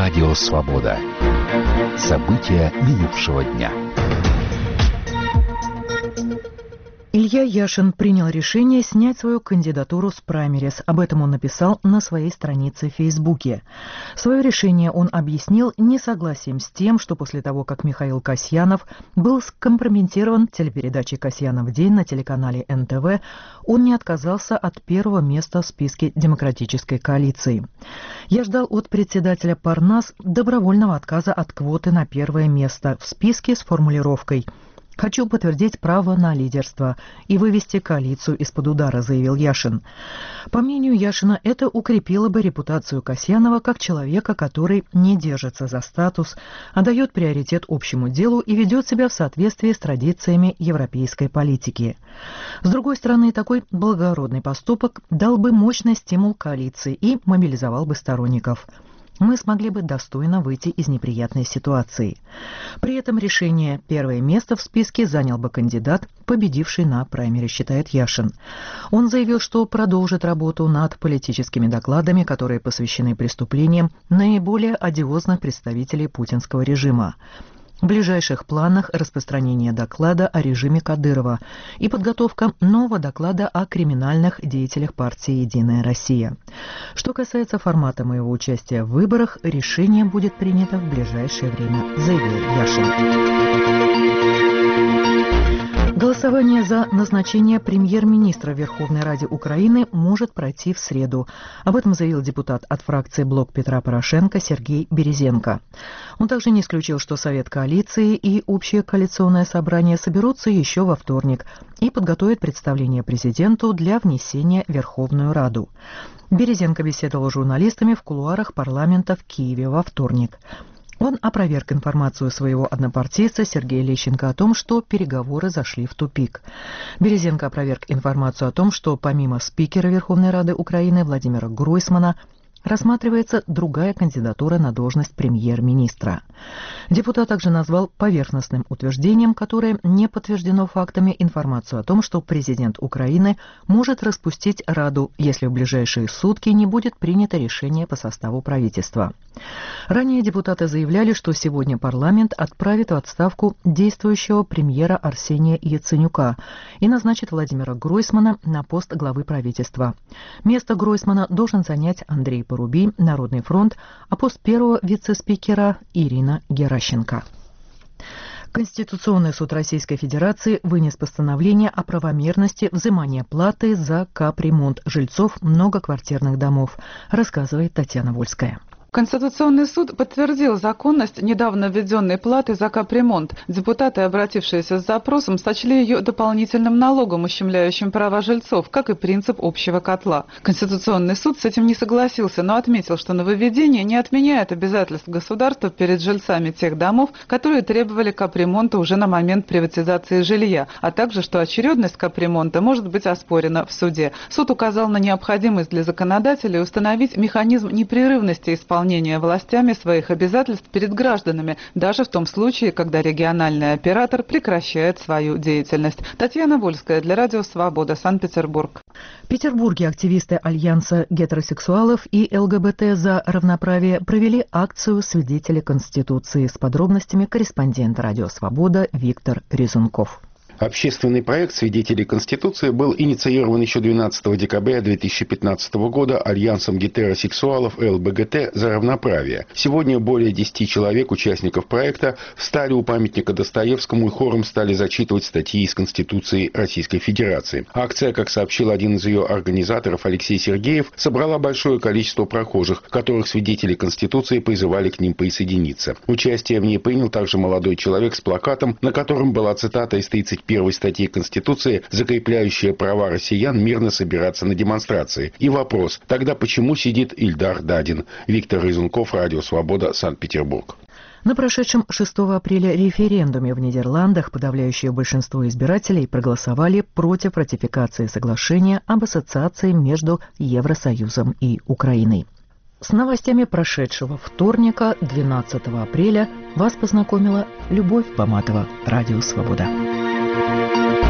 Радио «Свобода». События минувшего дня. Илья Яшин принял решение снять свою кандидатуру с праймерис. Об этом он написал на своей странице в Фейсбуке. Свое решение он объяснил несогласием с тем, что после того, как Михаил Касьянов был скомпрометирован телепередачей «Касьянов день» на телеканале НТВ, он не отказался от первого места в списке демократической коалиции. Я ждал от председателя Парнас добровольного отказа от квоты на первое место в списке с формулировкой «Хочу подтвердить право на лидерство и вывести коалицию из-под удара», заявил Яшин. По мнению Яшина, это укрепило бы репутацию Касьянова как человека, который не держится за статус, а дает приоритет общему делу и ведет себя в соответствии с традициями европейской политики. С другой стороны, такой благородный поступок дал бы мощный стимул коалиции и мобилизовал бы сторонников. Мы смогли бы достойно выйти из неприятной ситуации. При этом решение первое место в списке занял бы кандидат, победивший на праймере, считает Яшин. Он заявил, что продолжит работу над политическими докладами, которые посвящены преступлениям наиболее одиозных представителей путинского режима. В ближайших планах распространение доклада о режиме Кадырова и подготовка нового доклада о криминальных деятелях партии «Единая Россия». Что касается формата моего участия в выборах, решение будет принято в ближайшее время, заявил Яшин. Голосование за назначение премьер-министра Верховной Рады Украины может пройти в среду. Об этом заявил депутат от фракции «Блок Петра Порошенко» Сергей Березенко. Он также не исключил, что Совет коалиции и Общее коалиционное собрание соберутся еще во вторник и подготовят представление президенту для внесения в Верховную Раду. Березенко беседовал с журналистами в кулуарах парламента в Киеве во вторник. Он опроверг информацию своего однопартийца Сергея Лещенко о том, что переговоры зашли в тупик. Березенко опроверг информацию о том, что помимо спикера Верховной Рады Украины Владимира Гройсмана рассматривается другая кандидатура на должность премьер-министра. Депутат также назвал поверхностным утверждением, которое не подтверждено фактами, информацию о том, что президент Украины может распустить Раду, если в ближайшие сутки не будет принято решение по составу правительства. Ранее депутаты заявляли, что сегодня парламент отправит в отставку действующего премьера Арсения Яценюка и назначит Владимира Гройсмана на пост главы правительства. Место Гройсмана должен занять Андрей Поруби, Народный фронт, а пост первого вице-спикера Ирина Геращенко. Конституционный суд Российской Федерации вынес постановление о правомерности взимания платы за капремонт жильцов многоквартирных домов, рассказывает Татьяна Вольская. Конституционный суд подтвердил законность недавно введенной платы за капремонт. Депутаты, обратившиеся с запросом, сочли ее дополнительным налогом, ущемляющим права жильцов, как и принцип общего котла. Конституционный суд с этим не согласился, но отметил, что нововведение не отменяет обязательств государства перед жильцами тех домов, которые требовали капремонта уже на момент приватизации жилья, а также, что очередность капремонта может быть оспорена в суде. Суд указал на необходимость для законодателей установить механизм непрерывности исполнения властями своих обязательств перед гражданами, даже в том случае, когда региональный оператор прекращает свою деятельность. Татьяна Вольская для Радио «Свобода», Санкт-Петербург. В Петербурге активисты Альянса гетеросексуалов и ЛГБТ за равноправие провели акцию «Свидетели Конституции». С подробностями корреспондент Радио «Свобода» Виктор Резунков. Общественный проект «Свидетели Конституции» был инициирован еще 12 декабря 2015 года Альянсом гетеросексуалов и ЛГБТ за равноправие. Сегодня более 10 человек, участников проекта, встали у памятника Достоевскому и хором стали зачитывать статьи из Конституции Российской Федерации. Акция, как сообщил один из ее организаторов Алексей Сергеев, собрала большое количество прохожих, которых свидетели Конституции призывали к ним присоединиться. Участие в ней принял также молодой человек с плакатом, на котором была цитата из 31 статьи Конституции, закрепляющая права россиян мирно собираться на демонстрации. И вопрос: тогда почему сидит Ильдар Дадин? Виктор Резунков, Радио «Свобода», Санкт-Петербург. На прошедшем 6 апреля референдуме в Нидерландах подавляющее большинство избирателей проголосовали против ратификации соглашения об ассоциации между Евросоюзом и Украиной. С новостями прошедшего вторника, 12 апреля, вас познакомила Любовь Баматова, Радио «Свобода».